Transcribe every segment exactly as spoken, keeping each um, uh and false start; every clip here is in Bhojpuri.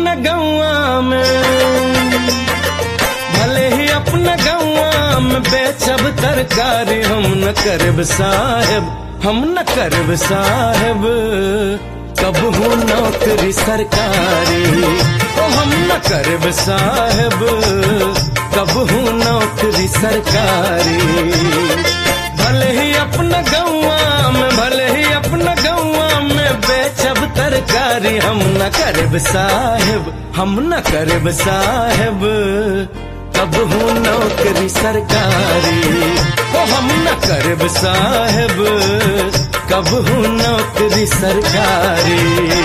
अपना गौआ में, भले ही अपना गौआ में बेचब तरकारी, हम न करब साहेब, हम न करब साहेब कब हूँ नौकरी सरकारी। ओ हम न करब साहेब कब हूँ नौकरी सरकारी। भले ही अपना गौआ में, भले ही अपना गौआ में बेचब तरकारी, हम न करब साहेब, हम न करब साहेब कब हूँ नौकरी सरकारी। ओ हम न करब साहेब कब हूँ नौकरी सरकारी।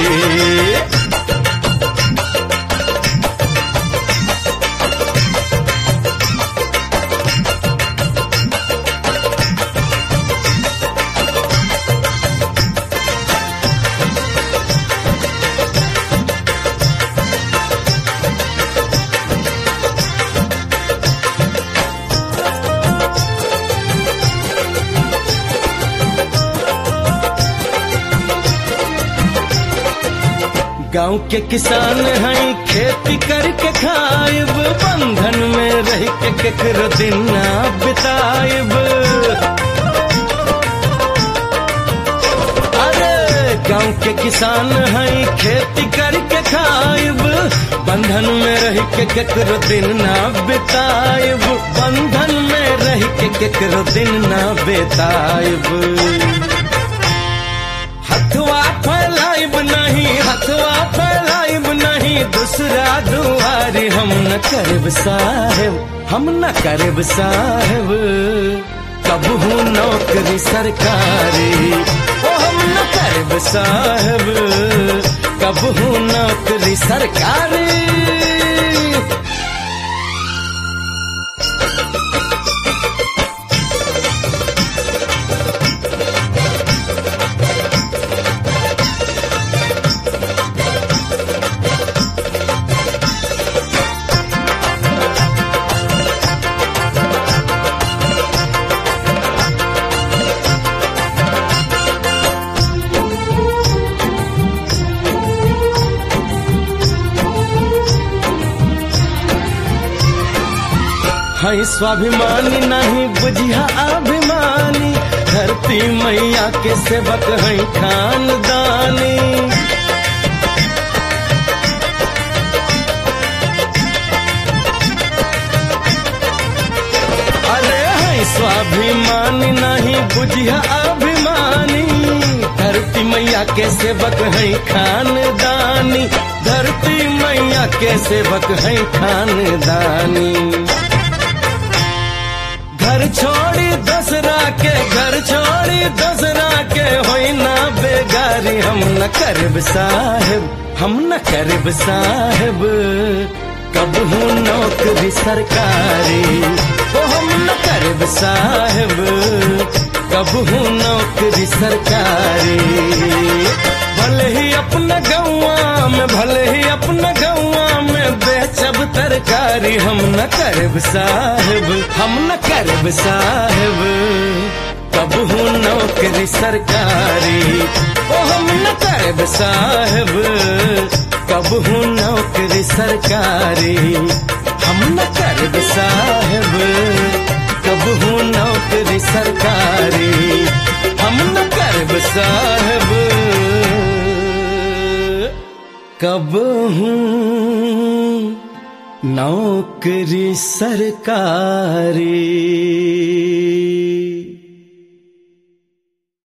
गाँव के किसान हैं खेती करके खाइब, बंधन में रह के केकरो दिन ना बिताइब। अरे गाँव के किसान हैं खेती करके खाइब, बंधन में रह के केकरो दिन ना बिताइब, बंधन में रह के केकरो दिन ना बिताइब। हथवा फैलाइब नहीं, हथवा फैलाइब नहीं दूसरा दुआरी, हम न करब साहेब, हम न करब साहेब कब हूँ नौकरी सरकारी। ओ हम न करब साहेब कब हूँ नौकरी सरकारी। है स्वाभिमानी नहीं बुझिया अभिमानी, धरती मैया के सेवक है खानदानी। अरे है स्वाभिमानी नहीं बुझिया अभिमानी, धरती मैया के सेवक है खानदानी, धरती मैया के सेवक है खानदानी। घर छोड़ी दूसरा के, घर छोड़ी दूसरा के होई ना बेगारी, हम न करब साहेब, हम न करब साहेब कब हूँ नौकरी सरकारी। ओ हम न करब साहेब कब हूँ नौकरी सरकारी। भले ही अपना गौआ में, भले ही अपना गौआ में बेचब तरकारी, हम न करब साहेब, हम न करब साहेब कब हूँ नौकरी सरकारी। ओ हम न करब साहेब कब हूँ नौकरी सरकारी। हम न करब साहेब कब हूँ नौकरी सरकारी। हम न करब साहेब कब हूँ नौकरी सरकारी।